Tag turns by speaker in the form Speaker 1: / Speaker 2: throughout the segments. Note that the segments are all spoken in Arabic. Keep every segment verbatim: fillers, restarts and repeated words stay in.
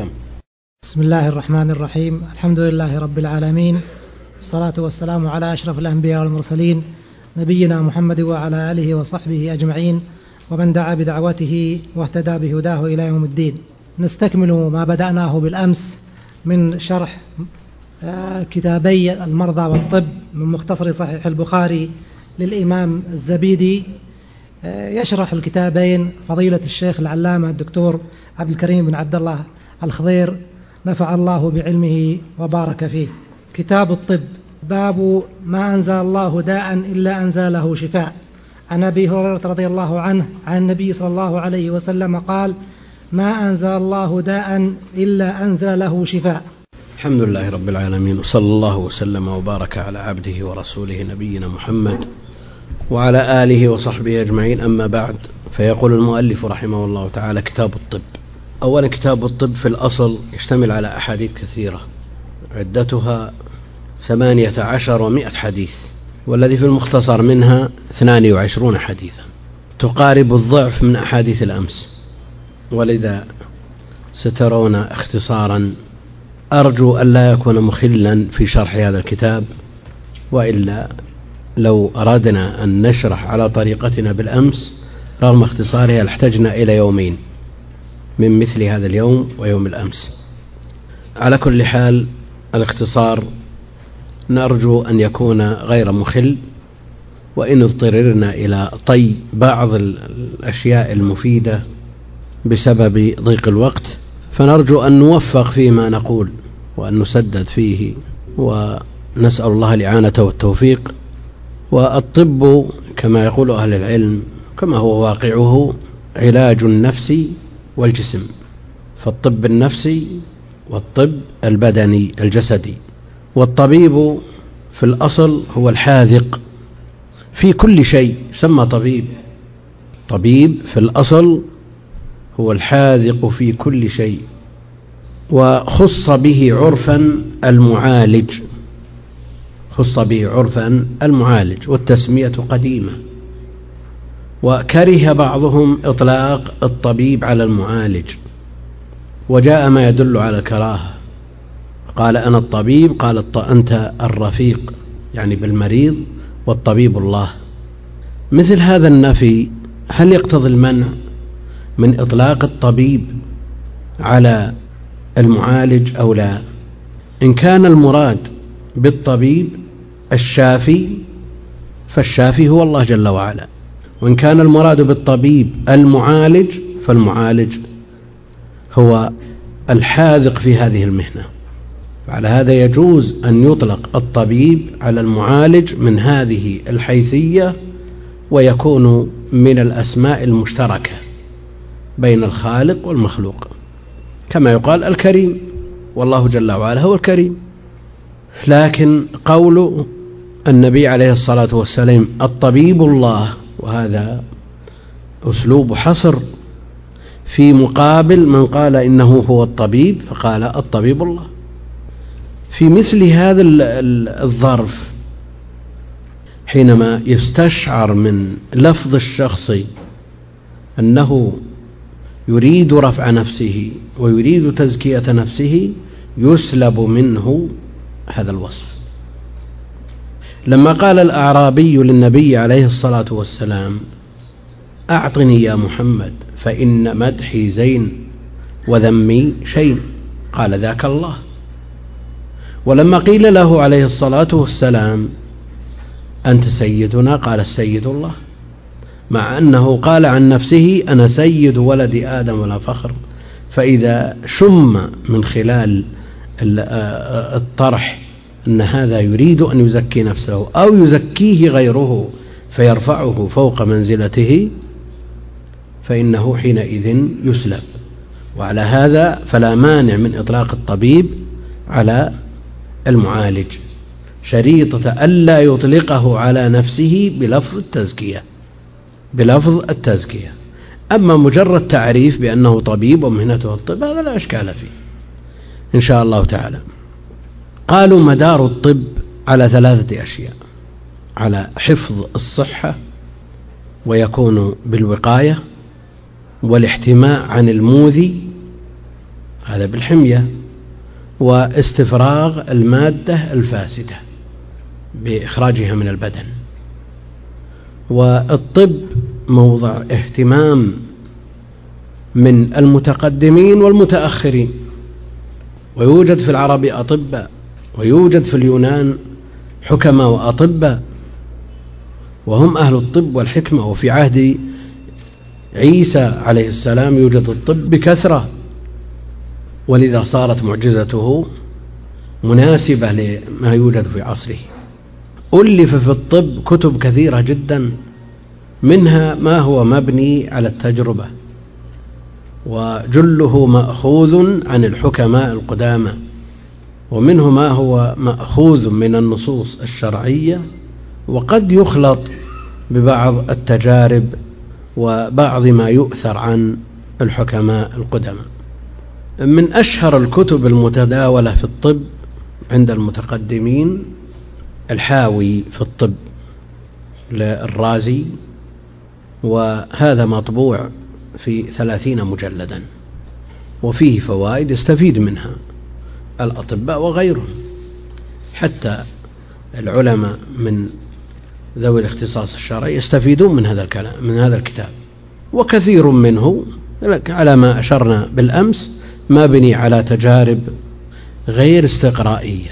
Speaker 1: سم.
Speaker 2: بسم الله الرحمن الرحيم. الحمد لله رب العالمين، الصلاة والسلام على أشرف الأنبياء والمرسلين نبينا محمد وعلى آله وصحبه أجمعين ومن دعا بدعوته واهتدى بهداه إلى يوم الدين. نستكمل ما بدأناه بالأمس من شرح كتابي المرضى والطب من مختصر صحيح البخاري للإمام الزبيدي. يشرح الكتابين فضيلة الشيخ العلامة الدكتور عبد الكريم بن عبد الله الخضير، نفع الله بعلمه وبارك فيه. كتاب الطب، باب ما أنزل الله داء إلا أنزل له شفاء. عن أبي هريرة رضي الله عنه عن النبي صلى الله عليه وسلم قال: ما أنزل الله داء إلا أنزل له شفاء.
Speaker 1: الحمد لله رب العالمين، وصلى الله وسلم وبارك على عبده ورسوله نبينا محمد وعلى آله وصحبه أجمعين. أما بعد، فيقول المؤلف رحمه الله تعالى: كتاب الطب. أولا، كتاب الطب في الأصل يشتمل على أحاديث كثيرة عدتها ثمانية عشر ومائة حديث، والذي في المختصر منها اثنان وعشرون حديثا، تقارب الضعف من أحاديث الأمس، ولذا سترون اختصارا أرجو أن لا يكون مخلا في شرح هذا الكتاب، وإلا لو أردنا أن نشرح على طريقتنا بالأمس رغم اختصارها لاحتجنا إلى يومين من مثل هذا اليوم ويوم الأمس. على كل حال، الاختصار نرجو أن يكون غير مخل، وإن اضطررنا إلى طي بعض الأشياء المفيدة بسبب ضيق الوقت فنرجو أن نوفق فيما نقول وأن نسدد فيه، ونسأل الله الإعانة والتوفيق. والطب كما يقول أهل العلم كما هو واقعه علاج النفس والجسم، فالطب النفسي والطب البدني الجسدي. والطبيب في الأصل هو الحاذق في كل شيء، يسمى طبيب. طبيب في الأصل هو الحاذق في كل شيء، وخص به عرفا المعالج، خص به عرفا المعالج، والتسمية قديمة، وكره بعضهم إطلاق الطبيب على المعالج، وجاء ما يدل على الكراهة. قال: أنا الطبيب، قال: أنت الرفيق، يعني بالمريض، والطبيب الله. مثل هذا النفي هل يقتضي المنع من إطلاق الطبيب على المعالج أو لا؟ إن كان المراد بالطبيب الشافي فالشافي هو الله جل وعلا، وإن كان المراد بالطبيب المعالج فالمعالج هو الحاذق في هذه المهنة. وعلى هذا يجوز أن يطلق الطبيب على المعالج من هذه الحيثية، ويكون من الأسماء المشتركة بين الخالق والمخلوق، كما يقال الكريم، والله جل وعلا هو الكريم. لكن قول النبي عليه الصلاة والسلام الطبيب الله، وهذا أسلوب حصر في مقابل من قال إنه هو الطبيب فقال الطبيب الله. في مثل هذا الظرف حينما يستشعر من لفظ الشخص أنه يريد رفع نفسه ويريد تزكية نفسه يسلب منه هذا الوصف. لما قال الأعرابي للنبي عليه الصلاة والسلام: أعطني يا محمد فإن مدحي زين وذمي شين، قال: ذاك الله. ولما قيل له عليه الصلاة والسلام: أنت سيدنا، قال: السيد الله، مع أنه قال عن نفسه: أنا سيد ولد آدم ولا فخر. فإذا شم من خلال الطرح أن هذا يريد أن يزكي نفسه أو يزكيه غيره فيرفعه فوق منزلته فإنه حينئذ يسلب. وعلى هذا فلا مانع من إطلاق الطبيب على المعالج، شريطة ألا يطلقه على نفسه بلفظ التزكية بلفظ التزكية. أما مجرد تعريف بأنه طبيب ومهنته الطب هذا لا أشكال فيه إن شاء الله تعالى. قالوا: مدار الطب على ثلاثة أشياء: على حفظ الصحة، ويكون بالوقاية، والاحتماء عن المؤذي، هذا بالحمية واستفراغ المادة الفاسدة بإخراجها من البدن. والطب موضع اهتمام من المتقدمين والمتأخرين، ويوجد في العرب أطباء، ويوجد في اليونان حكماء وأطباء، وهم أهل الطب والحكمة. وفي عهد عيسى عليه السلام يوجد الطب بكثرة، ولذا صارت معجزته مناسبة لما يوجد في عصره. ألف في الطب كتب كثيرة جدا، منها ما هو مبني على التجربة، وجله مأخوذ عن الحكماء القدامى، ومنه ما هو مأخوذ من النصوص الشرعية، وقد يخلط ببعض التجارب وبعض ما يؤثر عن الحكماء القدامى. من أشهر الكتب المتداولة في الطب عند المتقدمين الحاوي في الطب للرازي، وهذا مطبوع في ثلاثين مجلدا، وفيه فوائد يستفيد منها الأطباء وغيرهم، حتى العلماء من ذوي الاختصاص الشرعي يستفيدون من هذا الكلام من هذا الكتاب. وكثير منه على ما أشرنا بالأمس مبني على تجارب غير استقرائية،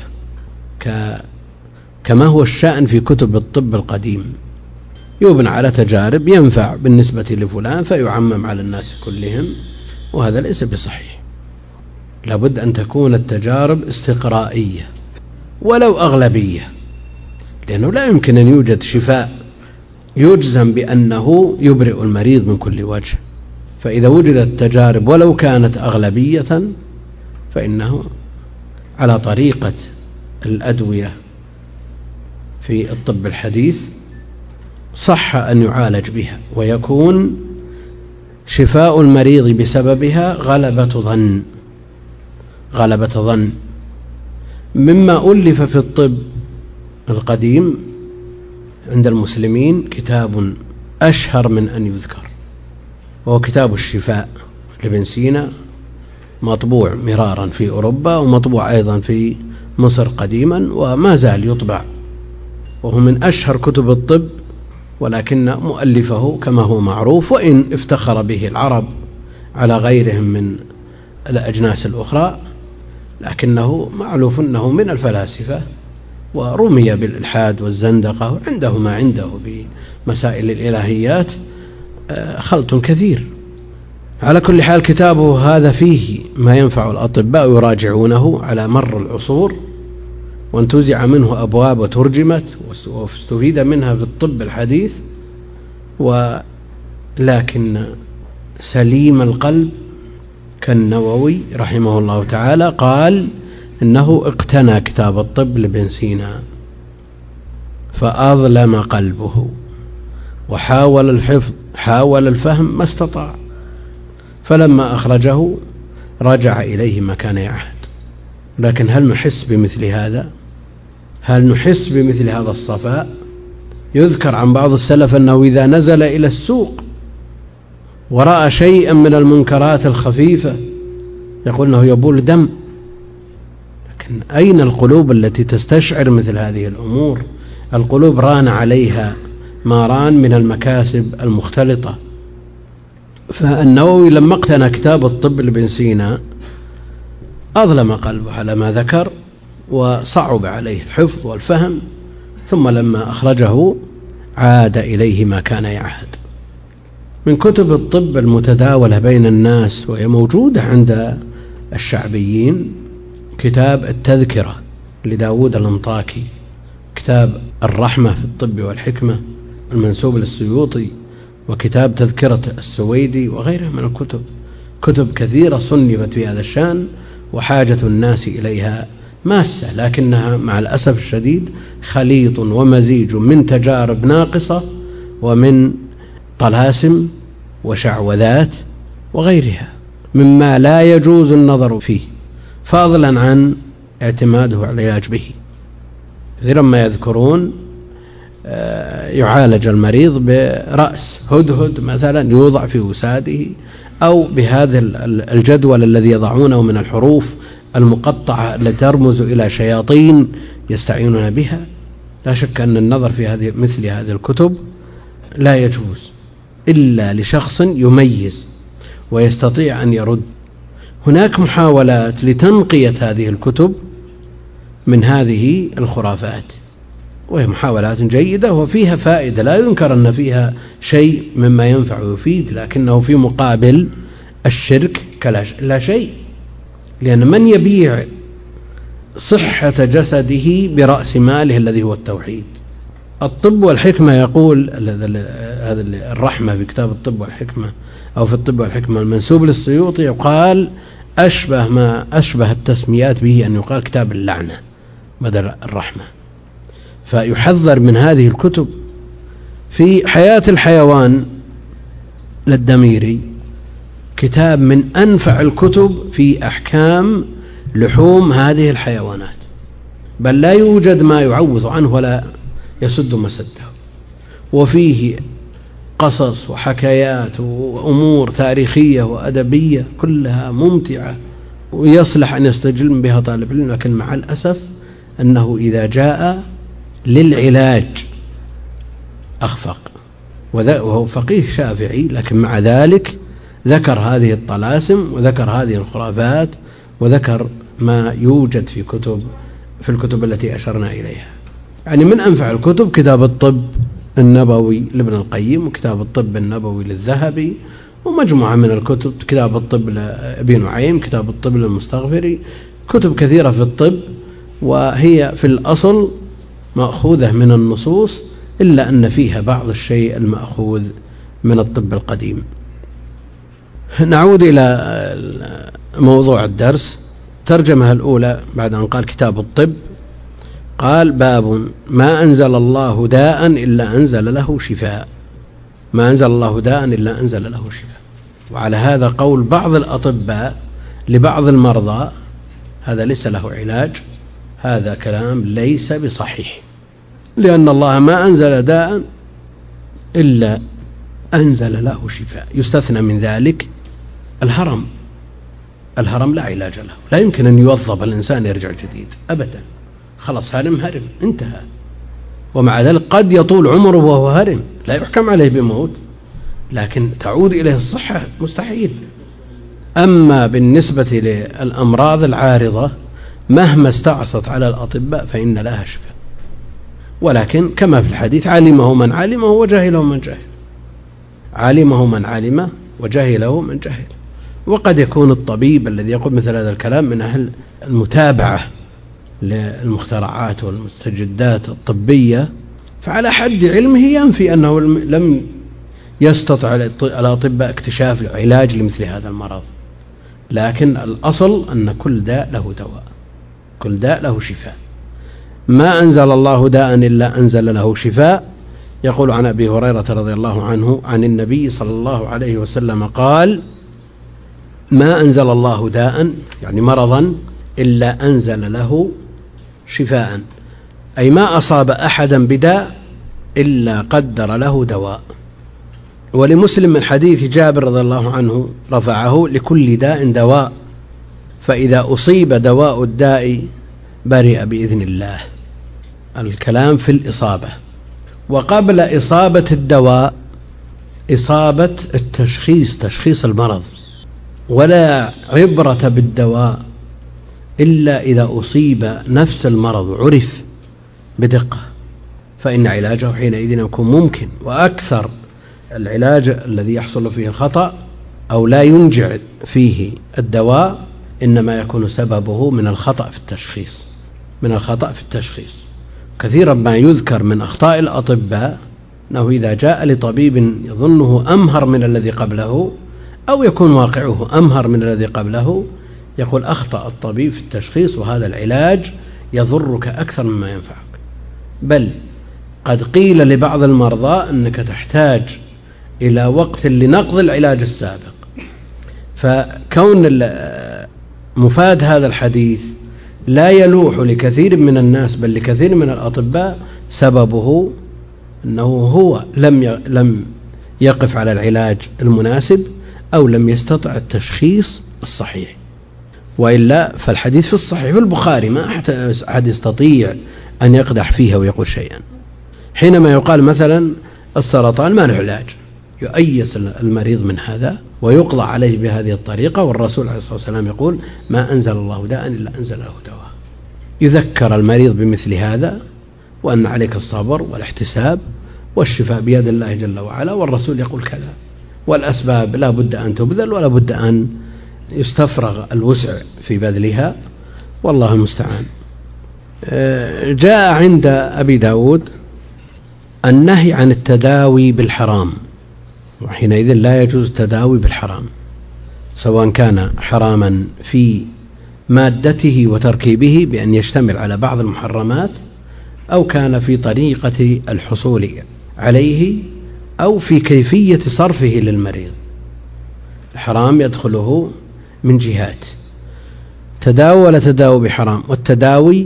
Speaker 1: كما هو الشأن في كتب الطب القديم، يبنى على تجارب ينفع بالنسبة لفلان فيعمم على الناس كلهم، وهذا ليس بصحيح. لابد أن تكون التجارب استقرائية ولو أغلبية، لأنه لا يمكن أن يوجد شفاء يجزم بأنه يبرئ المريض من كل وجه. فإذا وجدت تجارب ولو كانت أغلبية فإنه على طريقة الأدوية في الطب الحديث صح أن يعالج بها، ويكون شفاء المريض بسببها غلبة ظن غلبة ظن. مما ألف في الطب القديم عند المسلمين كتاب أشهر من أن يذكر، وهو كتاب الشفاء لابن سينا، مطبوع مرارا في أوروبا، ومطبوع أيضا في مصر قديما، وما زال يطبع، وهو من أشهر كتب الطب، ولكن مؤلفه كما هو معروف، وإن افتخر به العرب على غيرهم من الأجناس الأخرى، لكنه معروف أنه من الفلاسفة، ورمي بالإلحاد والزندقة، عنده ما عنده بمسائل الإلهيات خلط كثير. على كل حال كتابه هذا فيه ما ينفع الأطباء يراجعونه على مر العصور، وانتزع منه أبواب وترجمت واستفيد منها في الطب الحديث، ولكن سليم القلب كالنووي رحمه الله تعالى قال إنه اقتنى كتاب الطب لابن سينا فأظلم قلبه، وحاول الحفظ حاول الفهم ما استطاع، فلما أخرجه رجع إليه ما كان يعهد. لكن هل نحس بمثل هذا؟ هل نحس بمثل هذا الصفاء؟ يذكر عن بعض السلف أنه إذا نزل إلى السوق ورأى شيئا من المنكرات الخفيفة يقول أنه يبول دم. لكن أين القلوب التي تستشعر مثل هذه الأمور؟ القلوب ران عليها ما ران من المكاسب المختلطة. فالنووي لما اقتنى كتاب الطب لابن سينا أظلم قلبه على ما ذكر، وصعب عليه الحفظ والفهم، ثم لما أخرجه عاد إليه ما كان يعهد. من كتب الطب المتداولة بين الناس وهي موجودة عند الشعبيين كتاب التذكرة لداود الانطاكي، كتاب الرحمة في الطب والحكمة المنسوب للسيوطي، وكتاب تذكرة السويدي، وغيرها من الكتب. كتب كثيرة صنفت في هذا الشأن، وحاجة الناس إليها ماسة، لكنها مع الأسف الشديد خليط ومزيج من تجارب ناقصة ومن طلاسم وشعوذات وغيرها مما لا يجوز النظر فيه، فضلا عن اعتماده على العلاج به. كثيرا ما يذكرون يعالج المريض برأس هدهد مثلا يوضع في وساده، أو بهذا الجدول الذي يضعونه من الحروف المقطعة التي ترمز إلى شياطين يستعينون بها. لا شك أن النظر في هذه مثل هذه الكتب لا يجوز إلا لشخص يميز ويستطيع أن يرد. هناك محاولات لتنقية هذه الكتب من هذه الخرافات، وهي محاولات جيدة وفيها فائدة، لا ينكر أن فيها شيء مما ينفع ويفيد، لكنه في مقابل الشرك لا شيء، لأن من يبيع صحة جسده برأس ماله الذي هو التوحيد. الطب والحكمة يقول هذا الرحمة في كتاب الطب والحكمة أو في الطب والحكمة المنسوب للسيوطي، يقال أشبه ما أشبه التسميات به أن يقال كتاب اللعنة بدل الرحمة. فيحذر من هذه الكتب. في حياة الحيوان للدميري كتاب من أنفع الكتب في أحكام لحوم هذه الحيوانات، بل لا يوجد ما يعوض عنه ولا يسد مسده، وفيه قصص وحكايات وأمور تاريخية وأدبية كلها ممتعة ويصلح أن يستجلب بها طالب العلم. لكن مع الأسف أنه إذا جاء للعلاج أخفق، وهو فقيه شافعي، لكن مع ذلك ذكر هذه الطلاسم وذكر هذه الخرافات وذكر ما يوجد في كتب في الكتب التي أشرنا إليها. يعني من أنفع الكتب كتاب الطب النبوي لابن القيم، وكتاب الطب النبوي للذهبي، ومجموعة من الكتب، كتاب الطب لأبي نعيم، كتاب الطب للمستغفري، كتب كثيرة في الطب، وهي في الأصل مأخوذة من النصوص، إلا أن فيها بعض الشيء المأخوذ من الطب القديم. نعود إلى موضوع الدرس. ترجمها الأولى بعد أن قال كتاب الطب، قال: باب ما أنزل الله داء إلا أنزل له شفاء. ما أنزل الله داء إلا أنزل له شفاء. وعلى هذا قول بعض الأطباء لبعض المرضى هذا ليس له علاج، هذا كلام ليس بصحيح، لأن الله ما أنزل داء إلا أنزل له شفاء. يستثنى من ذلك الهرم. الهرم لا علاج له، لا يمكن أن يوظف الإنسان يرجع جديد أبدا، خلاص هرم هرم انتهى. ومع ذلك قد يطول عمره وهو هرم، لا يحكم عليه بموت، لكن تعود إليه الصحة مستحيل. أما بالنسبة للأمراض العارضة مهما استعصت على الأطباء فإن لها شفاء، ولكن كما في الحديث: علمه من علمه وجهله من جهل. علمه من علمه وجهله من جهل. وقد يكون الطبيب الذي يقول مثل هذا الكلام من أهل المتابعة للمخترعات والمستجدات الطبية، فعلى حد علمه ينفي أنه لم يستطع الأطباء اكتشاف العلاج لمثل هذا المرض. لكن الأصل أن كل داء له دواء، كل داء له شفاء. ما أنزل الله داء إلا أنزل له شفاء. يقول عن أبي هريرة رضي الله عنه عن النبي صلى الله عليه وسلم قال: ما أنزل الله داء يعني مرضا إلا أنزل له شفاء، أي ما أصاب أحدا بداء إلا قدر له دواء. ولمسلم من حديث جابر رضي الله عنه رفعه: لكل داء دواء، فإذا أصيب دواء الداء برئ بإذن الله. الكلام في الإصابة، وقبل إصابة الدواء إصابة التشخيص، تشخيص المرض. ولا عبرة بالدواء إلا إذا أصيب نفس المرض عرف بدقة، فإن علاجه حينئذ يكون ممكن. وأكثر العلاج الذي يحصل فيه الخطأ أو لا ينجع فيه الدواء إنما يكون سببه من الخطأ في التشخيص، من الخطأ في التشخيص. كثيرا ما يذكر من أخطاء الأطباء أنه إذا جاء لطبيب يظنه أمهر من الذي قبله أو يكون واقعه أمهر من الذي قبله، يقول أخطأ الطبيب في التشخيص وهذا العلاج يضرك أكثر مما ينفعك. بل قد قيل لبعض المرضى أنك تحتاج إلى وقت لنقض العلاج السابق. فكون مفاد هذا الحديث لا يلوح لكثير من الناس بل لكثير من الأطباء سببه أنه هو لم لم يقف على العلاج المناسب، أو لم يستطع التشخيص الصحيح. وإلا فالحديث في الصحيح في البخاري ما أحد يستطيع أن يقدح فيها ويقول شيئا. حينما يقال مثلا السرطان ما له علاج، يؤيس المريض من هذا ويقضى عليه بهذه الطريقة، والرسول عليه الصلاة والسلام يقول ما أنزل الله داء إلا أنزل له دواء. يذكر المريض بمثل هذا، وأن عليك الصبر والاحتساب والشفاء بيد الله جل وعلا، والرسول يقول كذا، والأسباب لا بد أن تبذل ولا بد أن يستفرغ الوسع في بذلها، والله المستعان. جاء عند أبي داود النهي عن التداوي بالحرام، وحينئذ لا يجوز التداوي بالحرام، سواء كان حراما في مادته وتركيبه بأن يشتمل على بعض المحرمات، أو كان في طريقة الحصول عليه، أو في كيفية صرفه للمريض. الحرام يدخله من جهات، تداوى ولا تداوى بحرام. والتداوي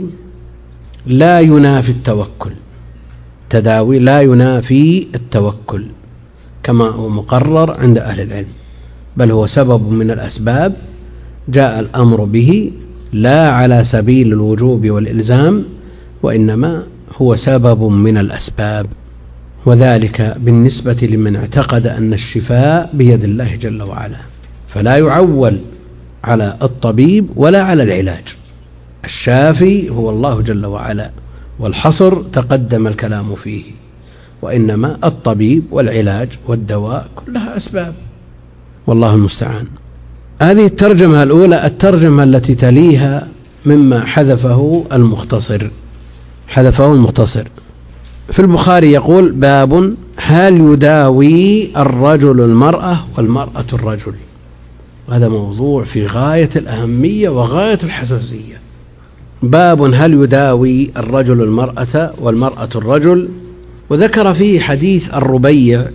Speaker 1: لا ينافي التوكل، تداوي لا ينافي التوكل كما هو مقرر عند أهل العلم، بل هو سبب من الأسباب جاء الأمر به لا على سبيل الوجوب والإلزام، وإنما هو سبب من الأسباب، وذلك بالنسبة لمن اعتقد أن الشفاء بيد الله جل وعلا، فلا يعول على الطبيب ولا على العلاج. الشافي هو الله جل وعلا، والحصر تقدم الكلام فيه، وإنما الطبيب والعلاج والدواء كلها أسباب، والله المستعان. هذه الترجمة الأولى. الترجمة التي تليها مما حذفه المختصر، حذفه المختصر في البخاري يقول باب هل يداوي الرجل المرأة والمرأة الرجل. هذا موضوع في غاية الأهمية وغاية الحساسية. باب هل يداوي الرجل المرأة والمرأة الرجل، وذكر فيه حديث الربيع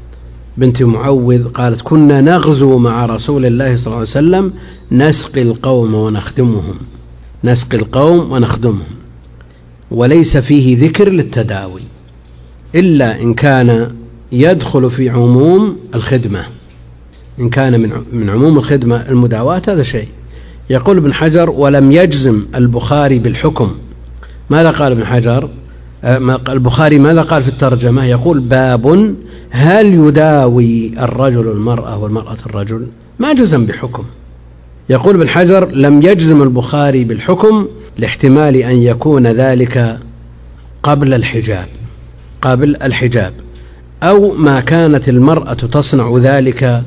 Speaker 1: بنت معوذ قالت كنا نغزو مع رسول الله صلى الله عليه وسلم نسقي القوم ونخدمهم، نسقي القوم ونخدمهم، وليس فيه ذكر للتداوي إلا إن كان يدخل في عموم الخدمة. إن كان من عموم الخدمة المداواة هذا شيء. يقول ابن حجر ولم يجزم البخاري بالحكم. ماذا قال ابن حجر؟ البخاري ماذا قال في الترجمة؟ يقول باب هل يداوي الرجل المرأة والمرأة الرجل، ما جزم بحكم. يقول ابن حجر لم يجزم البخاري بالحكم لاحتمال أن يكون ذلك قبل الحجاب، قبل الحجاب، أو ما كانت المرأة تصنع ذلك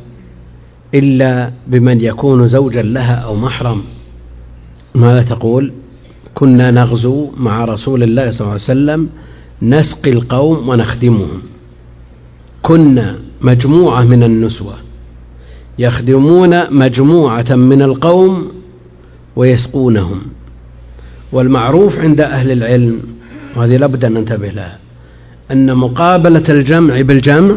Speaker 1: إلا بمن يكون زوجا لها أو محرم. ماذا تقول؟ كنا نغزو مع رسول الله صلى الله عليه وسلم نسقي القوم ونخدمهم. كنا مجموعة من النسوة يخدمون مجموعة من القوم ويسقونهم. والمعروف عند أهل العلم، وهذه لابد أن ننتبه لها، أن مقابلة الجمع بالجمع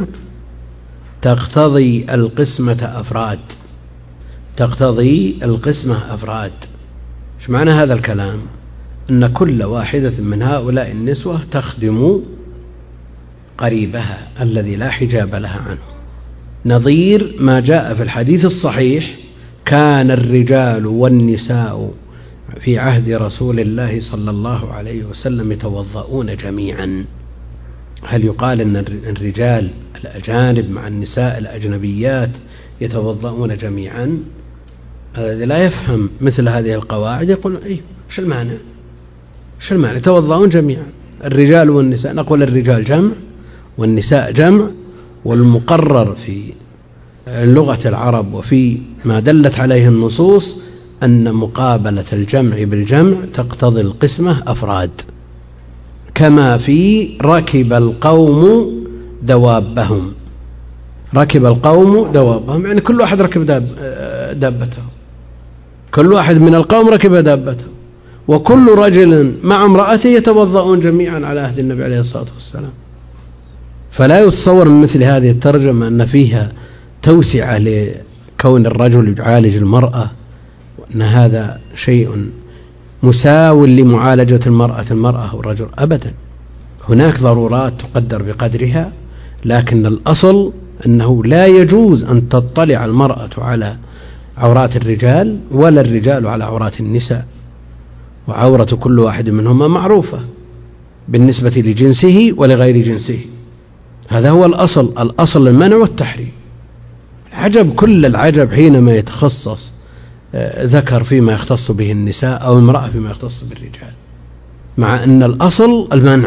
Speaker 1: تقتضي القسمة أفراد، تقتضي القسمة أفراد. إيش معنى هذا الكلام؟ أن كل واحدة من هؤلاء النسوة تخدم قريبها الذي لا حجاب لها عنه، نظير ما جاء في الحديث الصحيح كان الرجال والنساء في عهد رسول الله صلى الله عليه وسلم يتوضؤون جميعا. هل يقال أن الرجال الأجانب مع النساء الأجنبيات يتوضؤون جميعا؟ الذي لا يفهم مثل هذه القواعد يقول إيه شو المعنى؟ شو المعنى يتوضؤون جميعا؟ الرجال والنساء، نقول الرجال جمع والنساء جمع، والمقرر في لغة العرب وفي ما دلت عليه النصوص أن مقابلة الجمع بالجمع تقتضي القسمة أفراد، كما في ركب القوم دوابهم. ركب القوم دوابهم يعني كل واحد ركب داب دابته، كل واحد من القوم ركب دابته، وكل رجل مع امرأته يتوضؤون جميعا على عهد النبي عليه الصلاة والسلام. فلا يتصور من مثل هذه الترجمة أن فيها توسعة لكون الرجل يعالج المرأة، وأن هذا شيء مساو لمعالجة المرأة المرأة والرجل، أبدا. هناك ضرورات تقدر بقدرها، لكن الأصل أنه لا يجوز أن تطلع المرأة على عورات الرجال ولا الرجال على عورات النساء، وعورة كل واحد منهما معروفة بالنسبة لجنسه ولغير جنسه. هذا هو الأصل، الأصل المنع والتحريم. عجب كل العجب حينما يتخصص ذكر فيما يختص به النساء أو امرأة فيما يختص بالرجال، مع أن الأصل المنع،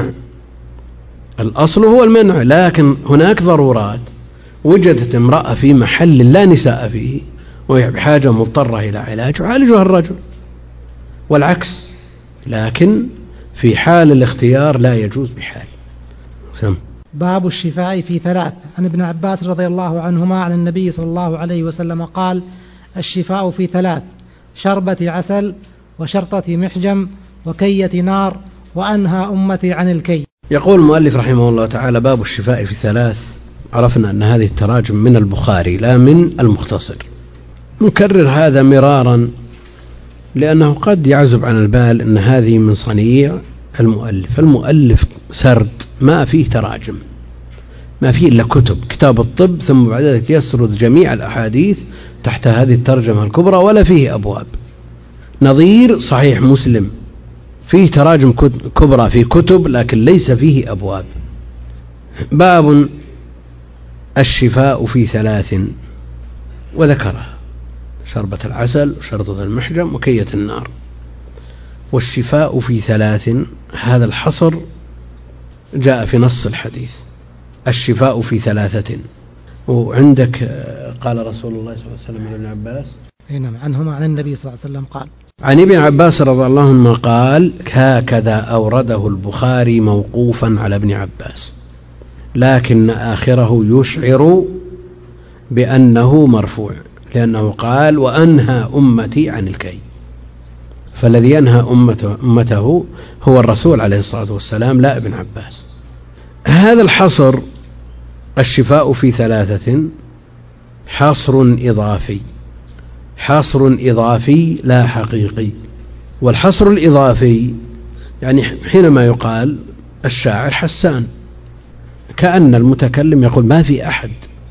Speaker 1: الأصل هو المنع. لكن هناك ضرورات، وجدت امرأة في محل لا نساء فيه وهي بحاجة مضطرة إلى علاج يعالجها الرجل، والعكس. لكن في حال الاختيار لا يجوز بحال. سم.
Speaker 2: باب الشفاء في ثلاث. عن ابن عباس رضي الله عنهما عن النبي صلى الله عليه وسلم قال: الشفاء في ثلاث: شربة عسل، وشرطة محجم، وكية نار، وأنهى أمتي عن الكي.
Speaker 1: يقول المؤلف رحمه الله تعالى: باب الشفاء في ثلاث. عرفنا أن هذه التراجم من البخاري لا من المختصر. نكرر هذا مرارا لأنه قد يعزب عن البال أن هذه من صنيع المؤلف. المؤلف سرد، ما فيه تراجم، ما فيه إلا كتب، كتاب الطب، ثم بعد ذلك يسرد جميع الأحاديث تحت هذه الترجمة الكبرى، ولا فيه أبواب. نظير صحيح مسلم فيه تراجم كبرى في كتب لكن ليس فيه أبواب. باب الشفاء في ثلاث، وذكرها: شربة العسل، وشرطة المحجم، وكية النار. والشفاء في ثلاث هذا الحصر جاء في نص الحديث: الشفاء في ثلاثة. وعندك قال رسول الله صلى الله عليه وسلم لابن عباس
Speaker 2: نعم عنهما عن النبي صلى الله عليه وسلم قال:
Speaker 1: عن ابن عباس رضي الله عنهما قال: هكذا أورده البخاري موقوفا على ابن عباس، لكن آخره يشعر بأنه مرفوع، لأنه قال: وأنهى أمتي عن الكي. فالذي ينهى أمته, أمته هو الرسول عليه الصلاة والسلام، لا ابن عباس. هذا الحصر الشفاء في ثلاثة حصر إضافي، حصر إضافي لا حقيقي. والحصر الإضافي يعني حينما يقال الشاعر حسان، كأن المتكلم يقول ما في أحد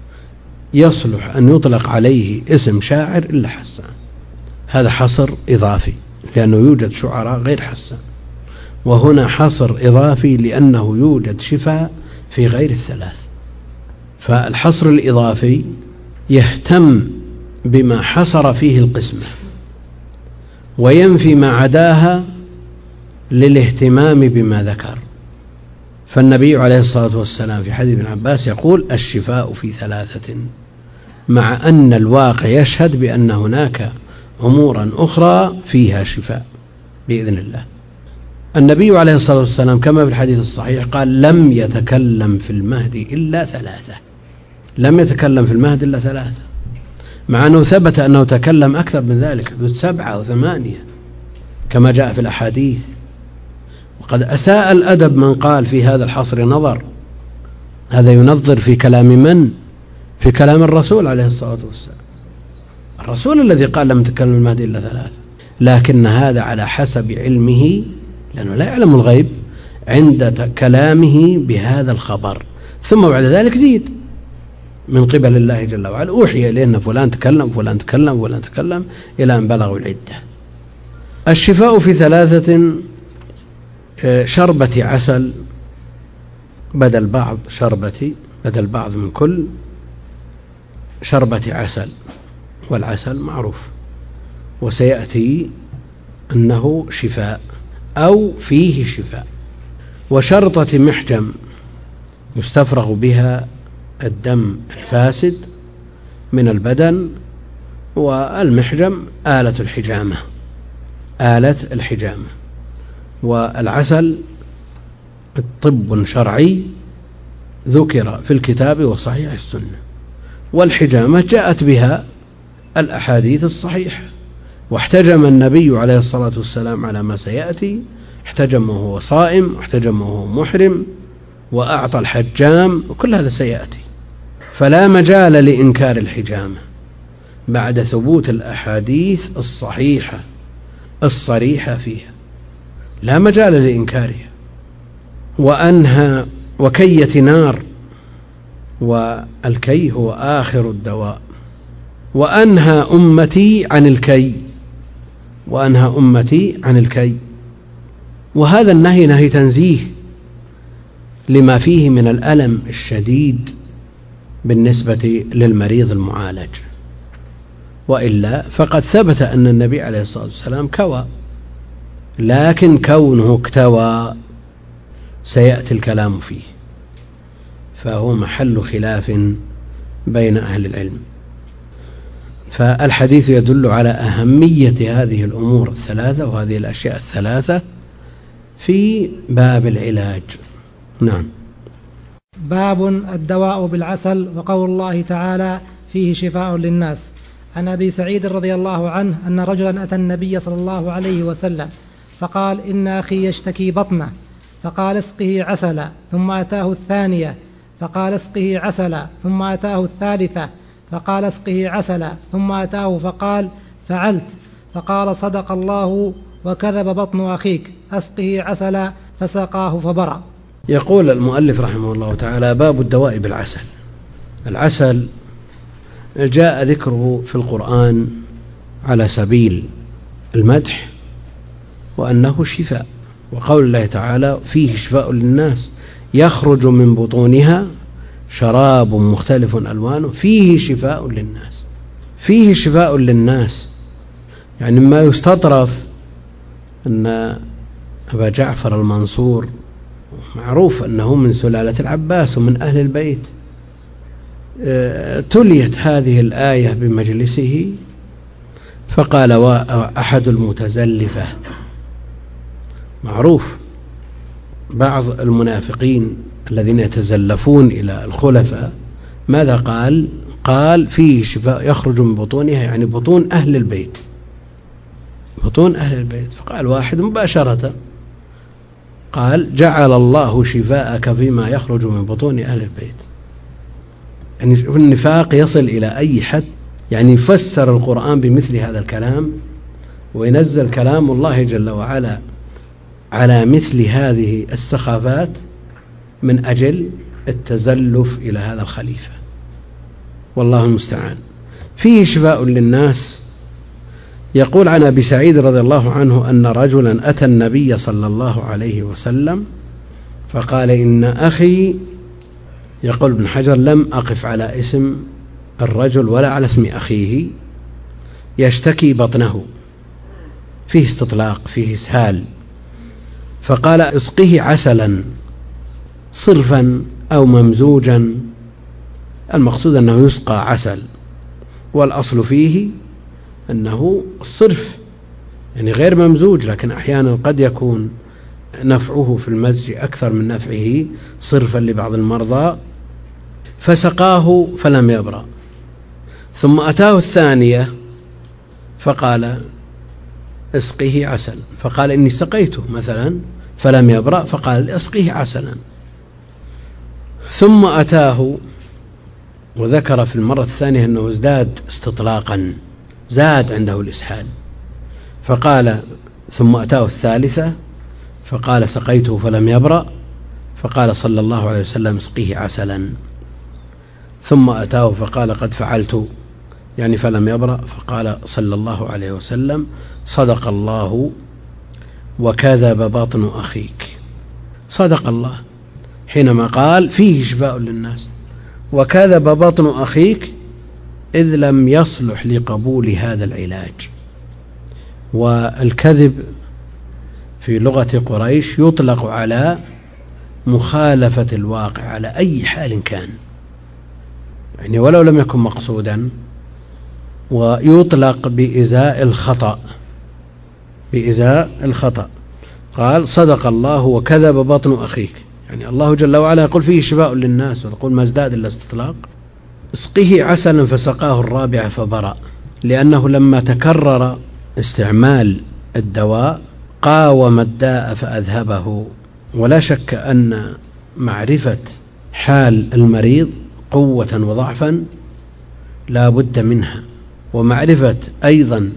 Speaker 1: يصلح أن يطلق عليه اسم شاعر إلا حسان. هذا حصر إضافي لأنه يوجد شعراء غير حسان، وهنا حصر إضافي لأنه يوجد شفاء في غير الثلاث. فالحصر الإضافي يهتم بما حصر فيه القسمة وينفي ما عداها للاهتمام بما ذكر. فالنبي عليه الصلاة والسلام في حديث ابن عباس يقول: الشفاء في ثلاثة، مع أن الواقع يشهد بأن هناك أمورا أخرى فيها شفاء بإذن الله. النبي عليه الصلاة والسلام كما في الحديث الصحيح قال: لم يتكلم في المهد إلا ثلاثة. لم يتكلم في المهد إلا ثلاثة، مع أنه ثبت أنه تكلم أكثر من ذلك، سبعة أو ثمانية كما جاء في الأحاديث. وقد أساء الأدب من قال في هذا الحصر نظر، هذا ينظر في كلام من؟ في كلام الرسول عليه الصلاة والسلام، الرسول الذي قال: لم يتكلم في المهد إلا ثلاثة. لكن هذا على حسب علمه، لأنه لا يعلم الغيب، عند كلامه بهذا الخبر، ثم بعد ذلك زيد من قبل الله جل وعلا، أوحي إليه أن فلان تكلم فلان تكلم فلان تكلم إلى أن بلغوا العدة. الشفاء في ثلاثة: شربة عسل بدل بعض، شربة بدل بعض من كل، شربة عسل، والعسل معروف وسيأتي أنه شفاء أو فيه شفاء. وشرطة محجم يستفرغ بها الدم الفاسد من البدن، والمحجم آلة الحجامة، آلة الحجامة. والعسل طب شرعي ذكر في الكتاب وصحيح السنة، والحجامة جاءت بها الأحاديث الصحيحة. واحتجم النبي عليه الصلاة والسلام على ما سيأتي، احتجم وهو صائم، واحتجم وهو محرم، وأعطى الحجام، وكل هذا سيأتي. فلا مجال لإنكار الحجامة بعد ثبوت الأحاديث الصحيحة الصريحة فيها، لا مجال لإنكارها. وأنهى وكية نار، والكي هو آخر الدواء. وأنهى أمتي عن الكي وأنهى أمتي عن الكي وهذا النهي نهي تنزيه لما فيه من الألم الشديد بالنسبة للمريض المعالج، وإلا فقد ثبت أن النبي عليه الصلاة والسلام كوى، لكن كونه اكتوى سيأتي الكلام فيه، فهو محل خلاف بين أهل العلم. فالحديث يدل على أهمية هذه الأمور الثلاثة وهذه الأشياء الثلاثة في باب العلاج. نعم.
Speaker 2: باب الدواء بالعسل، وقول الله تعالى فيه شفاء للناس. عن أبي سعيد رضي الله عنه أن رجلا أتى النبي صلى الله عليه وسلم فقال إن أخي يشتكي بطنه، فقال اسقه عسلا، ثم أتاه الثانية فقال اسقه عسلا، ثم أتاه الثالثة فقال اسقه عسلا، ثم أتاه فقال فعلت، فقال صدق الله وكذب بطن أخيك، أسقه عسلا، فسقاه فبرأ.
Speaker 1: يقول المؤلف رحمه الله تعالى: باب الدواء بالعسل. العسل جاء ذكره في القرآن على سبيل المدح وأنه شفاء، وقول الله تعالى فيه شفاء للناس يخرج من بطونها شراب مختلف ألوانه فيه شفاء للناس. فيه شفاء للناس يعني ما يستطرف أن أبا جعفر المنصور معروف أنه من سلالة العباس ومن أهل البيت، تليت هذه الآية بمجلسه فقال أحد المتزلفة، معروف بعض المنافقين الذين يتزلفون إلى الخلفاء ماذا قال؟ قال فيه شفاء يخرج من بطونها، يعني بطون أهل البيت، بطون أهل البيت. فقال واحد مباشرة قال جعل الله شفاءك فيما يخرج من بطون أهل البيت. يعني النفاق يصل إلى أي حد، يعني يفسر القرآن بمثل هذا الكلام وينزل كلام الله جل وعلا على مثل هذه السخافات من أجل التزلف إلى هذا الخليفة، والله المستعان. فيه شفاء للناس. يقول عن أبي سعيد رضي الله عنه أن رجلا أتى النبي صلى الله عليه وسلم فقال إن أخي، يقول ابن حجر لم أقف على اسم الرجل ولا على اسم أخيه، يشتكي بطنه، فيه استطلاق، فيه إسهال، فقال اسقه عسلا صرفا أو ممزوجا، المقصود أنه يسقى عسل، والأصل فيه أنه صرف يعني غير ممزوج، لكن أحيانا قد يكون نفعه في المزج أكثر من نفعه صرفا لبعض المرضى. فسقاه فلم يبرأ، ثم أتاه الثانية فقال اسقه عسل، فقال إني سقيته مثلا فلم يبرأ، فقال اسقه عسلا. ثم أتاه وذكر في المرة الثانية أنه ازداد استطلاقا، زاد عنده الإسهال، فقال ثم أتاه الثالثة فقال سقيته فلم يبرأ، فقال صلى الله عليه وسلم اسقيه عسلا. ثم أتاه فقال قد فعلت يعني فلم يبرأ، فقال صلى الله عليه وسلم صدق الله وكذب بطن أخيك. صدق الله حينما قال فيه شفاء للناس، وكذب بطن أخيك إذ لم يصلح لقبول هذا العلاج. والكذب في لغة قريش يطلق على مخالفة الواقع على أي حال كان، يعني ولو لم يكن مقصودا، ويطلق بإزاء الخطأ، بإزاء الخطأ. قال صدق الله وكذب بطن أخيك، يعني الله جل وعلا يقول فيه شفاء للناس ويقول ما ازداد إلا استطلاق. اسقه عسلا فسقاه الرابعة فبرأ، لأنه لما تكرر استعمال الدواء قاوم الداء فأذهبه. ولا شك أن معرفة حال المريض قوة وضعفا لا بد منها، ومعرفة أيضا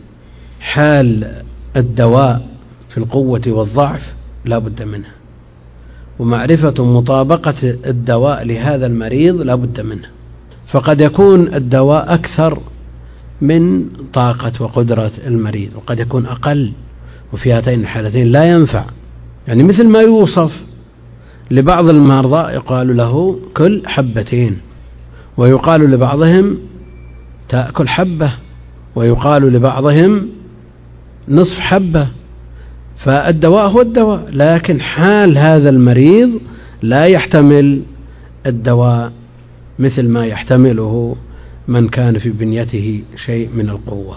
Speaker 1: حال الدواء في القوة والضعف لا بد منها. ومعرفة مطابقة الدواء لهذا المريض لا بد منه، فقد يكون الدواء أكثر من طاقة وقدرة المريض وقد يكون أقل، وفي هاتين الحالتين لا ينفع. يعني مثل ما يوصف لبعض المرضى يقال له كل حبتين، ويقال لبعضهم تأكل حبة، ويقال لبعضهم نصف حبة. فالدواء هو الدواء، لكن حال هذا المريض لا يحتمل الدواء مثل ما يحتمله من كان في بنيته شيء من القوة.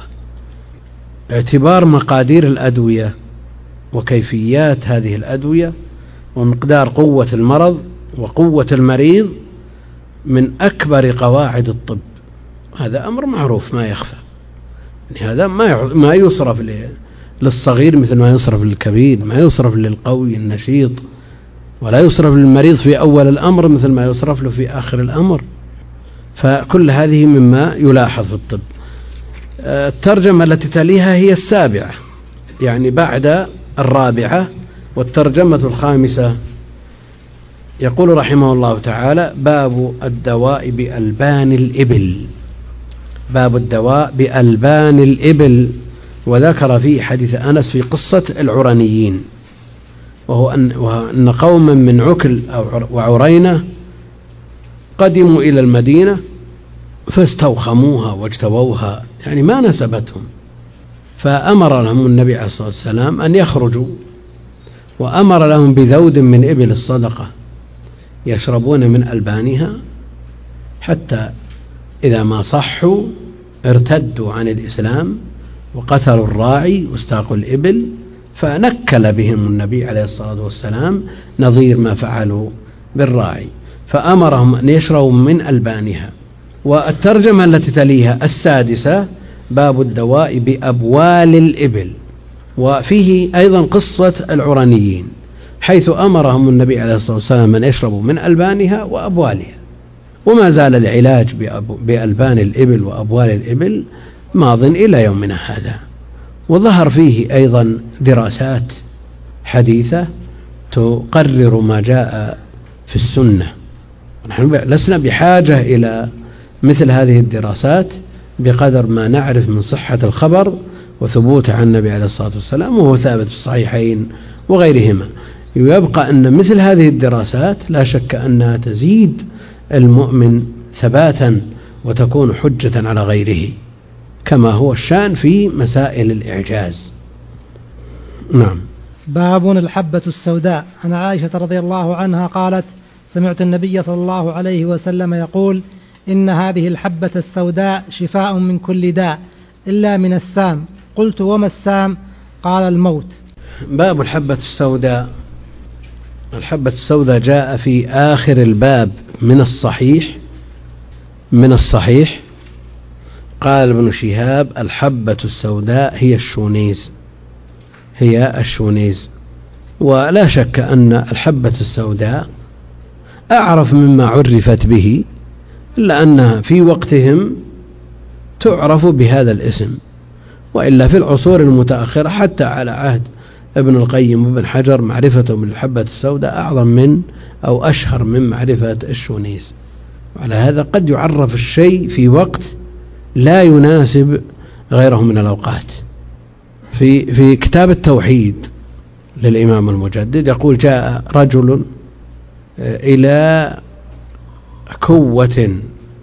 Speaker 1: اعتبار مقادير الأدوية وكيفيات هذه الأدوية ومقدار قوة المرض وقوة المريض من أكبر قواعد الطب، هذا أمر معروف ما يخفى. يعني هذا ما يصرف للصغير مثل ما يصرف للكبير، ما يصرف للقوي النشيط، ولا يصرف للمريض في أول الأمر مثل ما يصرف له في آخر الأمر. فكل هذه مما يلاحظ في الطب. الترجمة التي تليها هي السابعة، يعني بعد الرابعة، والترجمة الخامسة. يقول رحمه الله تعالى: باب الدواء بألبان الإبل. باب الدواء بألبان الإبل. وذكر في حديث أنس في قصة العرنيين، وهو أن قوما من عكل وعرينة قدموا إلى المدينة فاستوخموها واجتووها، يعني ما نسبتهم، فأمر لهم النبي عليه الصلاة والسلام أن يخرجوا، وأمر لهم بذود من إبل الصدقة يشربون من ألبانها حتى إذا ما صحوا ارتدوا عن الإسلام وقتلوا الراعي واستاقوا الإبل، فنكل بهم النبي عليه الصلاة والسلام نظير ما فعلوا بالراعي، فأمرهم أن يشربوا من ألبانها. والترجمة التي تليها السادسة: باب الدواء بأبوال الإبل. وفيه أيضا قصة العرنيين، حيث أمرهم النبي عليه الصلاة والسلام أن يشربوا من ألبانها وأبوالها. وما زال العلاج بألبان الإبل وأبوال الإبل ماض إلى يومنا هذا. وظهر فيه أيضا دراسات حديثة تقرر ما جاء في السنة. نحن لسنا بحاجة إلى مثل هذه الدراسات بقدر ما نعرف من صحة الخبر وثبوته عن النبي عليه الصلاة والسلام، وهو ثابت في الصحيحين وغيرهما. يبقى أن مثل هذه الدراسات لا شك أنها تزيد المؤمن ثباتا وتكون حجة على غيره، كما هو الشأن في مسائل الإعجاز. نعم.
Speaker 2: باب الحبة السوداء. عن عائشة رضي الله عنها قالت: سمعت النبي صلى الله عليه وسلم يقول: إن هذه الحبة السوداء شفاء من كل داء إلا من السام. قلت: وما السام؟ قال: الموت.
Speaker 1: باب الحبة السوداء. الحبة السوداء جاء في آخر الباب من الصحيح من الصحيح قال ابن شهاب: الحبة السوداء هي الشونيز هي الشونيز ولا شك أن الحبة السوداء أعرف مما عرفت به، إلا أنها في وقتهم تعرف بهذا الاسم، وإلا في العصور المتأخرة حتى على عهد ابن القيم وابن حجر معرفتهم للحبة السوداء أعظم من أو أشهر من معرفة الشونيز. وعلى هذا قد يعرف الشيء في وقت لا يناسب غيره من الأوقات. في في كتاب التوحيد للإمام المجدد يقول: جاء رجل إلى كوة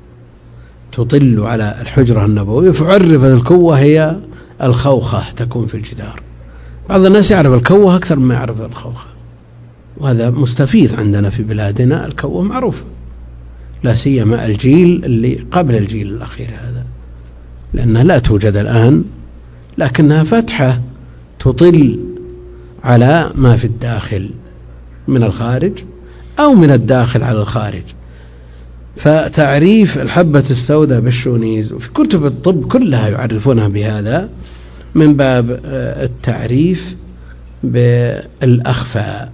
Speaker 1: تطل على الحجرة النبوية، فعرفت الكوة هي الخوخة تكون في الجدار. بعض الناس يعرف الكوة أكثر مما يعرف الخوخة، وهذا مستفيد عندنا في بلادنا. الكوة معروف، لا سيما الجيل اللي قبل الجيل الأخير هذا، لأنها لا توجد الآن، لكنها فتحة تطل على ما في الداخل من الخارج أو من الداخل على الخارج. فتعريف الحبة السوداء بالشونيز، وفي كتب الطب كلها يعرفونها بهذا من باب التعريف بالأخفاء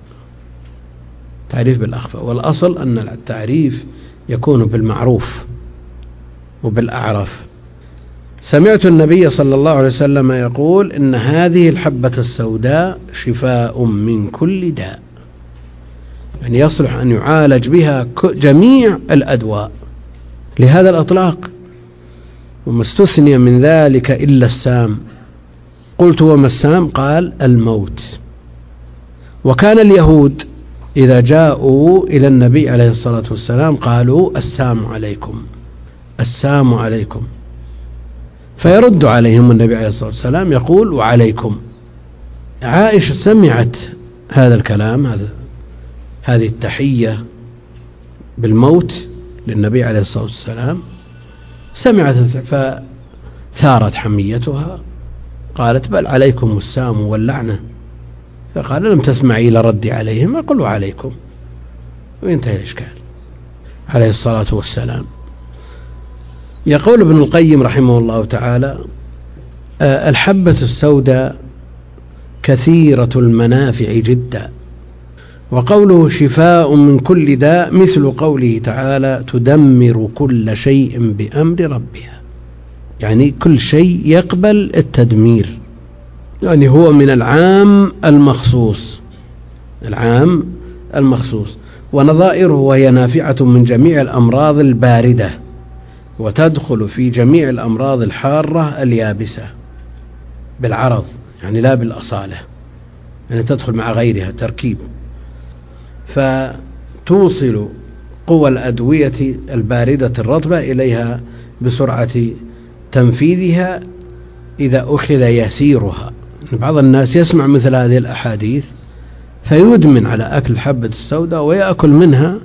Speaker 1: تعريف بالأخفاء والأصل أن التعريف يكون بالمعروف وبالأعرف. سمعت النبي صلى الله عليه وسلم يقول: إن هذه الحبة السوداء شفاء من كل داء. يعني يصلح أن يعالج بها جميع الأدواء، لهذا الأطلاق. وما استثني من ذلك إلا السام. قلت وما السام؟ قال الموت. وكان اليهود إذا جاءوا إلى النبي عليه الصلاة والسلام قالوا السام عليكم، السام عليكم، فيرد عليهم النبي عليه الصلاة والسلام يقول وعليكم. عائشة سمعت هذا الكلام، هذا هذه التحية بالموت للنبي عليه الصلاة والسلام، سمعت فثارت حميتها، قالت بل عليكم السام واللعنة. فقال لم تسمعي لردي عليهم، أقول عليكم، وينتهي الإشكال عليه الصلاة والسلام. يقول ابن القيم رحمه الله تعالى: الحبة السوداء كثيرة المنافع جدا، وقوله شفاء من كل داء مثل قوله تعالى تدمر كل شيء بأمر ربها، يعني كل شيء يقبل التدمير، يعني هو من العام المخصوص، العام المخصوص. ونظائره وهي نافعة من جميع الأمراض الباردة، وتدخل في جميع الأمراض الحارة اليابسة بالعرض، يعني لا بالأصالة، يعني تدخل مع غيرها تركيب. فتوصل قوى الأدوية الباردة الرطبة إليها بسرعة تنفيذها إذا أخذ يسيرها. بعض الناس يسمع مثل هذه الأحاديث فيدمن على أكل الحبة السوداء ويأكل منها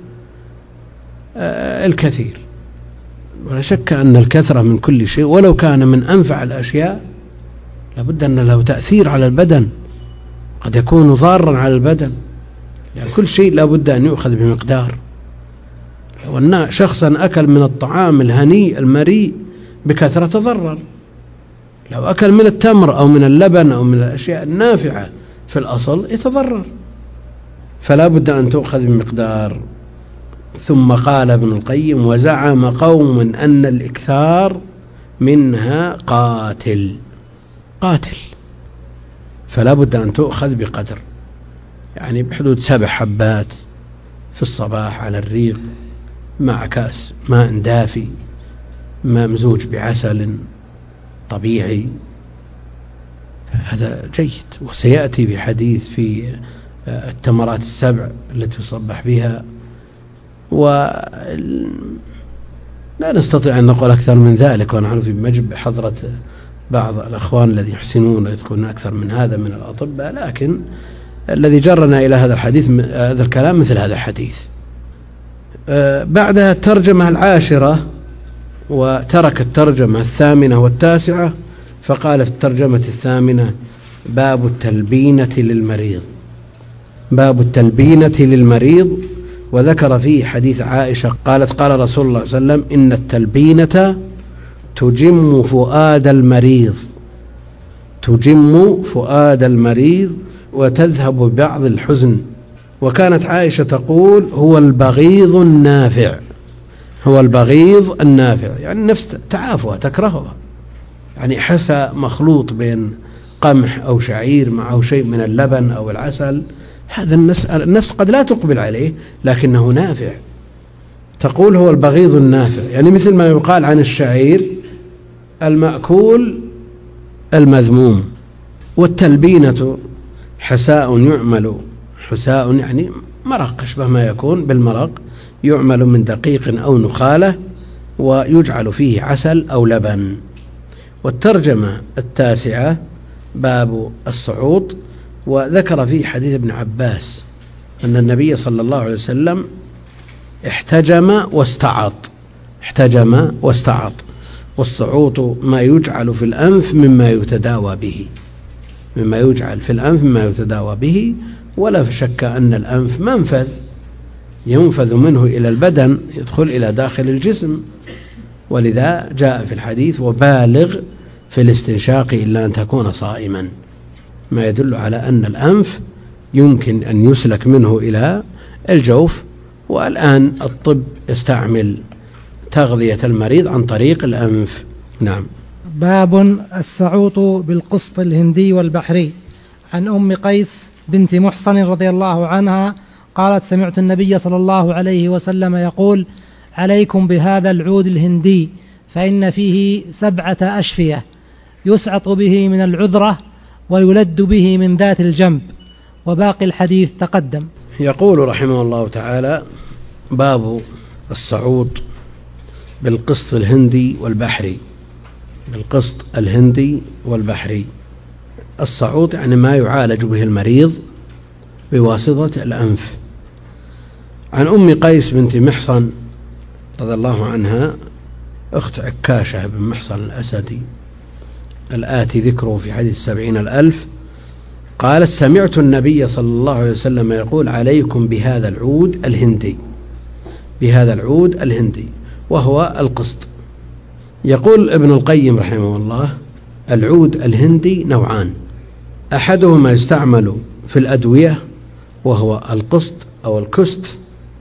Speaker 1: الكثير. ولا شك أن الكثرة من كل شيء ولو كان من أنفع الأشياء لابد أن له تأثير على البدن، قد يكون ضارا على البدن، يعني كل شيء لابد أن يؤخذ بمقدار. لو أن شخصا أكل من الطعام الهني المريء بكثرة تضرر، لو أكل من التمر أو من اللبن أو من الأشياء النافعة في الأصل يتضرر، فلا بد أن تؤخذ بمقدار. ثم قال ابن القيم: وزعم قوم أن الإكثار منها قاتل، قاتل، فلا بد أن تؤخذ بقدر، يعني بحدود سبع حبات في الصباح على الريق مع كأس ماء دافي ممزوج بعسل طبيعي، هذا جيد. وسيأتي في حديث في التمرات السبع التي يصبح بها، ولا نستطيع أن نقول أكثر من ذلك، ونحن في مجب حضرة بعض الأخوان الذي يحسنون يذكرون أكثر من هذا من الأطباء، لكن الذي جرنا إلى هذا الحديث هذا الكلام مثل هذا الحديث. بعدها الترجمة العاشرة، وترك الترجمة الثامنة والتاسعة، فقال في الترجمة الثامنة: باب التلبينة للمريض، باب التلبينة للمريض. وذكر فيه حديث عائشة قالت: قال رسول الله صلى الله عليه وسلم: إن التلبينة تجم فؤاد المريض، تجم فؤاد المريض وتذهب ببعض الحزن. وكانت عائشة تقول: هو البغيض النافع، هو البغيض النافع، يعني نفس تعافها تكرهها، يعني حسى مخلوط بين قمح أو شعير معه شيء من اللبن أو العسل، هذا النفس قد لا تقبل عليه لكنه نافع. تقول هو البغيض النافع، يعني مثل ما يقال عن الشعير المأكول المذموم. والتلبينة حساء يعمل، حساء يعني مرق، أشبه ما يكون بالمرق، يعمل من دقيق أو نخالة ويجعل فيه عسل أو لبن. والترجمة التاسعة باب الصعود، وذكر فيه حديث ابن عباس أن النبي صلى الله عليه وسلم احتجم واستعط، احتجم واستعط. والصعوط ما يجعل في الأنف مما يتداوى به، مما يجعل في الأنف مما يتداوى به. ولا شك أن الأنف منفذ ينفذ منه إلى البدن، يدخل إلى داخل الجسم، ولذا جاء في الحديث: وبالغ في الاستنشاق إلا أن تكون صائما، ما يدل على أن الأنف يمكن أن يسلك منه إلى الجوف. والآن الطب يستعمل تغذية المريض عن طريق الأنف. نعم.
Speaker 2: باب السعوط بالقسط الهندي والبحري. عن أم قيس بنت محصن رضي الله عنها قالت: سمعت النبي صلى الله عليه وسلم يقول: عليكم بهذا العود الهندي فإن فيه سبعة أشفية يسعط به من العذرة ويلد به من ذات الجنب. وباقي الحديث تقدم.
Speaker 1: يقول رحمه الله تعالى: باب الصعود بالقسط الهندي والبحري. بالقسط الهندي والبحري. الصعود يعني ما يعالج به المريض بواسطة الأنف. عن أم قيس بنت محصن رضي الله عنها أخت عكاشة بن محصن الأسدي الآتي ذكره في حديث سبعين الألف، قالت: سمعت النبي صلى الله عليه وسلم يقول: عليكم بهذا العود الهندي. بهذا العود الهندي وهو القسط. يقول ابن القيم رحمه الله: العود الهندي نوعان، أحدهما يستعمل في الأدوية وهو القسط أو الكست،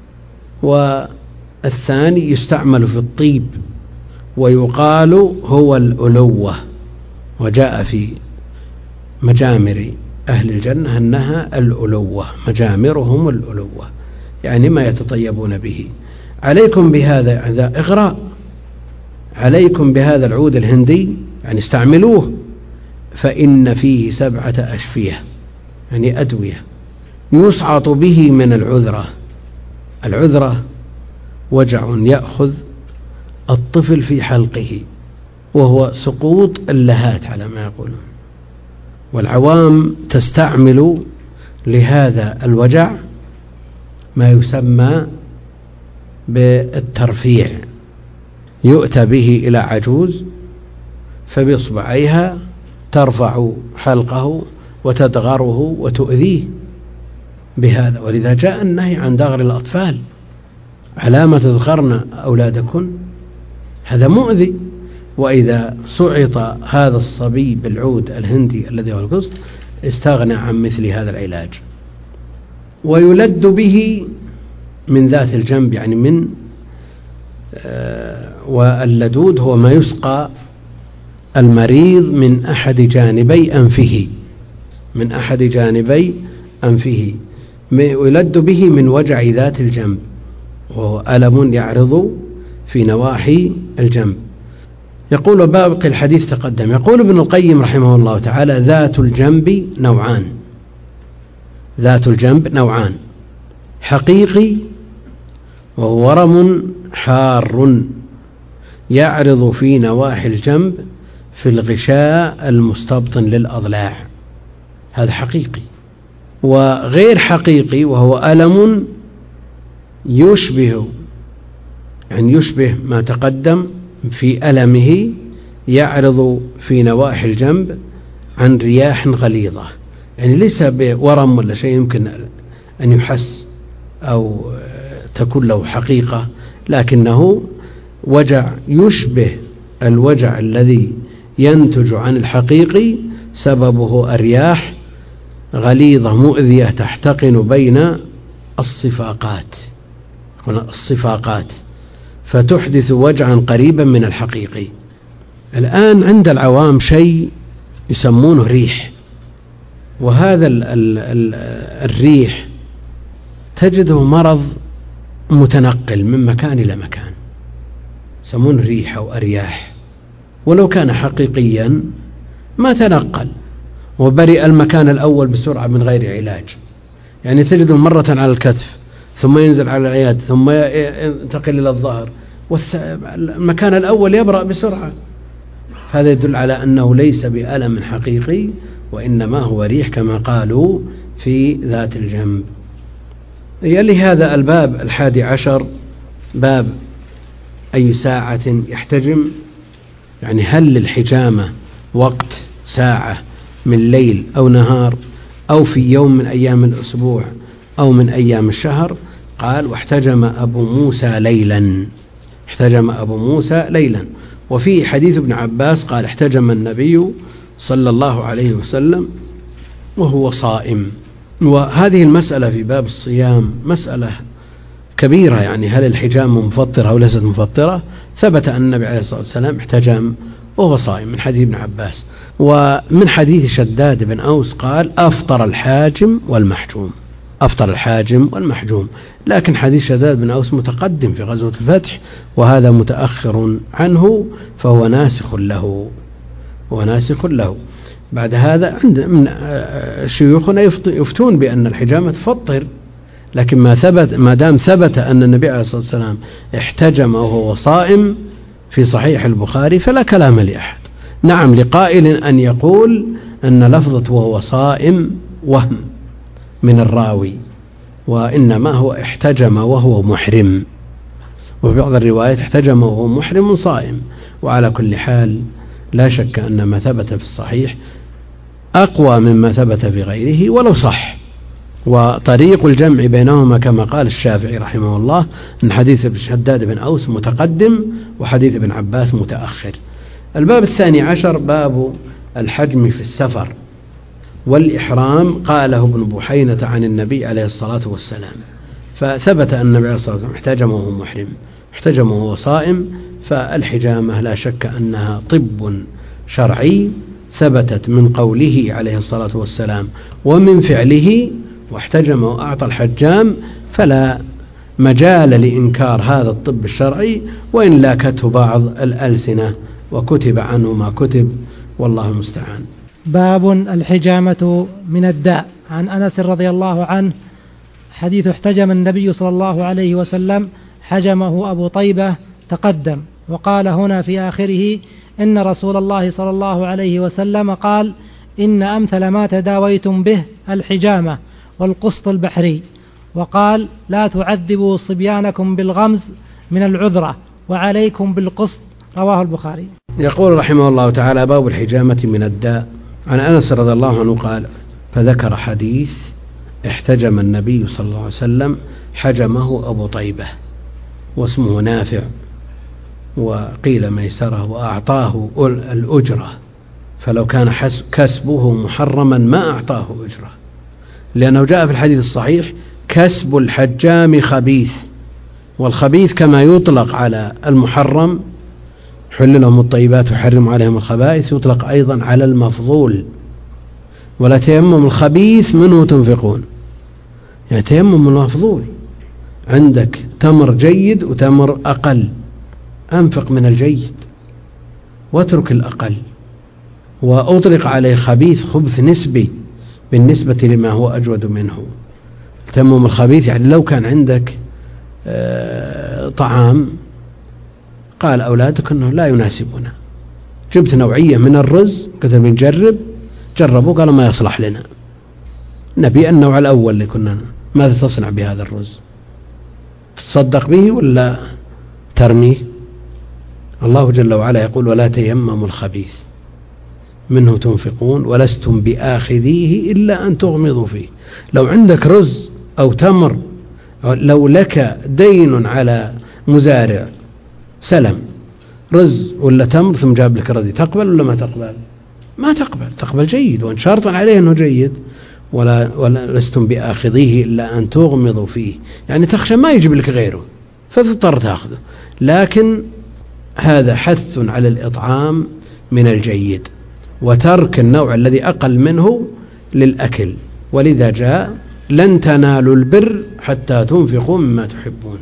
Speaker 1: والثاني يستعمل في الطيب ويقال هو الألوة. وجاء في مجامر أهل الجنة أنها الألوة، مجامرهم الألوة، يعني ما يتطيبون به. عليكم بهذا، هذا إغراء، عليكم بهذا العود الهندي يعني استعملوه، فإن فيه سبعة أشفية يعني أدوية يسعط به من العذرة. العذرة وجع يأخذ الطفل في حلقه، وهو سقوط اللهات على ما يقولون، والعوام تستعمل لهذا الوجع ما يسمى بالترفيع. يؤتى به إلى عجوز فبإصبعيها ترفع حلقه وتدغره وتؤذيه بهذا. ولذا جاء النهي عن دغر الأطفال: علامة تدغرن أولادكن، هذا مؤذي. وإذا سعط هذا الصبي بالعود الهندي الذي هو القسط استغنى عن مثل هذا العلاج. ويلد به من ذات الجنب، يعني من آه واللدود هو ما يسقى المريض من أحد جانبي أنفه، من أحد جانبي أنفه ويلد به من وجع ذات الجنب، وهو ألم يعرض في نواحي الجنب. يقول: باقي الحديث تقدم. يقول ابن القيم رحمه الله تعالى: ذات الجنب نوعان. ذات الجنب نوعان: حقيقي وهو ورم حار يعرض في نواحي الجنب في الغشاء المستبطن للأضلاع، هذا حقيقي. وغير حقيقي وهو ألم يشبه يعني يشبه ما تقدم في ألمه، يعرض في نواحي الجنب عن رياح غليظة، يعني ليس بورم ولا شيء يمكن أن يحس أو تكون له حقيقة، لكنه وجع يشبه الوجع الذي ينتج عن الحقيقي، سببه أرياح غليظة مؤذية تحتقن بين الصفاقات الصفاقات فتحدث وجعا قريبا من الحقيقي. الآن عند العوام شيء يسمونه ريح، وهذا ال ال ال الريح تجده مرض متنقل من مكان إلى مكان، يسمونه ريح أو أرياح. ولو كان حقيقيا ما تنقل وبرئ المكان الأول بسرعة من غير علاج، يعني تجده مرة على الكتف ثم ينزل على العياد ثم ينتقل إلى الظهر، والمكان الأول يبرأ بسرعة. هذا يدل على أنه ليس بألم حقيقي، وإنما هو ريح كما قالوا في ذات الجنب. يلي هذا الباب الحادي عشر باب أي ساعة يحتجم، يعني هل للحجامة وقت ساعة من ليل أو نهار أو في يوم من أيام الأسبوع أو من أيام الشهر. قال: واحتجم أبو موسى ليلا. احتجم أبو موسى ليلا. وفي حديث ابن عباس قال: احتجم النبي صلى الله عليه وسلم وهو صائم. وهذه المسألة في باب الصيام مسألة كبيرة، يعني هل الحجام مفطرة أو ليست مفطرة؟ ثبت أن النبي عليه الصلاة والسلام احتجم وهو صائم من حديث ابن عباس. ومن حديث شداد بن أوس قال: أفطر الحاجم والمحجوم. أفطر الحاجم والمحجوم. لكن حديث شداد بن أوس متقدم في غزوة الفتح، وهذا متأخر عنه، فهو ناسخ له وناسخ له. بعد هذا عند من شيوخنا يفتون بأن الحجامة تفطر، لكن ما ثبت ما دام ثبت أن النبي عليه الصلاة والسلام احتجم وهو صائم في صحيح البخاري فلا كلام لأحد. نعم لقائل أن يقول أن لفظة وهو صائم وهم من الراوي، وإنما هو احتجم وهو محرم، وفي بعض الروايات احتجم وهو محرم صائم. وعلى كل حال لا شك أن ما ثبت في الصحيح أقوى مما ثبت في غيره ولو صح. وطريق الجمع بينهما كما قال الشافعي رحمه الله أن حديث شداد بن أوس متقدم وحديث ابن عباس متأخر. الباب الثاني عشر باب الحجم في السفر والإحرام. قاله ابن بحينة عن النبي عليه الصلاة والسلام، فثبت أن النبي عليه الصلاة والسلام احتجم وهو محرم، احتجم وهو صائم. فالحجامة لا شك أنها طب شرعي ثبتت من قوله عليه الصلاة والسلام ومن فعله، واحتجم وأعطى الحجام، فلا مجال لإنكار هذا الطب الشرعي، وإن لاكته بعض الألسنة وكتب عنه ما كتب، والله المستعان.
Speaker 2: باب الحجامة من الداء. عن أنس رضي الله عنه حديث احتجم النبي صلى الله عليه وسلم حجمه أبو طيبة تقدم، وقال هنا في آخره إن رسول الله صلى الله عليه وسلم قال إن أمثل ما تداويتم به الحجامة والقسط البحري، وقال لا تعذبوا صبيانكم بالغمز من العذرة وعليكم بالقسط، رواه البخاري.
Speaker 1: يقول رحمه الله تعالى باب الحجامة من الداء. عن أنس رضي الله عنه قال فذكر حديث احتجم النبي صلى الله عليه وسلم حجمه أبو طيبة واسمه نافع، وقيل ميسره، وأعطاه الأجرة، فلو كان كسبه محرما ما أعطاه أجرة، لأنه جاء في الحديث الصحيح كسب الحجام خبيث، والخبيث كما يطلق على المحرم حل لهم الطيبات وحرم عليهم الخبائث يطلق أيضا على المفضول. ولا تيمم الخبيث منه تنفقون، يعني تيمم المفضول، عندك تمر جيد وتمر أقل، أنفق من الجيد واترك الأقل. وأطلق عليه خبيث خبث نسبي بالنسبة لما هو أجود منه. تيمم الخبيث يعني لو كان عندك طعام قال أولادك أنه لا يناسبنا، جبت نوعية من الرز قلت بنجرب، جربوا قالوا ما يصلح لنا، نبي النوع الأول اللي كنا، ماذا تصنع بهذا الرز؟ تصدق به ولا ترميه؟ الله جل وعلا يقول ولا تيمموا الخبيث منه تنفقون ولستم بآخذيه إلا أن تغمضوا فيه. لو عندك رز أو تمر، لو لك دين على مزارع سلم رز ولا تمر ثم جاب لك ردي، تقبل ولا ما تقبل؟ ما تقبل، تقبل جيد وان شرطا عليه أنه جيد، ولا, ولا لستم بآخذيه إلا أن تغمضوا فيه، يعني تخشى ما يجيب لك غيره فتضطر تأخذه. لكن هذا حث على الإطعام من الجيد وترك النوع الذي أقل منه للأكل، ولذا جاء لن تنالوا البر حتى تنفقوا مما تحبون.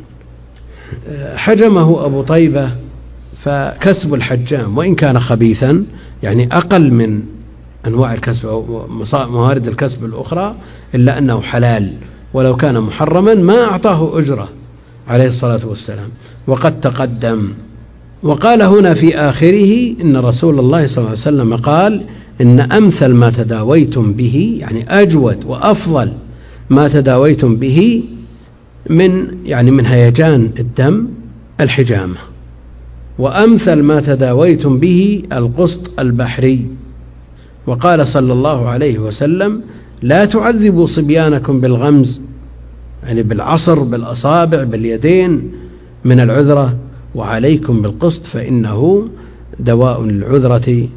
Speaker 1: حجمه أبو طيبة، فكسب الحجام وإن كان خبيثا يعني أقل من أنواع الكسب وموارد الكسب الأخرى إلا أنه حلال، ولو كان محرما ما أعطاه أجرة عليه الصلاة والسلام. وقد تقدم. وقال هنا في آخره إن رسول الله صلى الله عليه وسلم قال إن أمثل ما تداويتم به، يعني أجود وأفضل ما تداويتم به من يعني من هيجان الدم الحجامة، وأمثل ما تداويتم به القسط البحري. وقال صلى الله عليه وسلم لا تعذبوا صبيانكم بالغمز، يعني بالعصر بالأصابع باليدين من العذرة، وعليكم بالقسط فإنه دواء للعذرة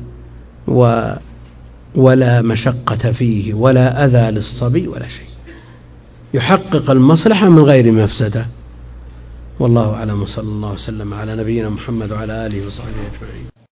Speaker 1: ولا مشقة فيه ولا أذى للصبي ولا شيء، يحقق المصلحة من غير مفسدة. والله أعلم، صلى الله وسلم على نبينا محمد وعلى آله وصحبه أجمعين.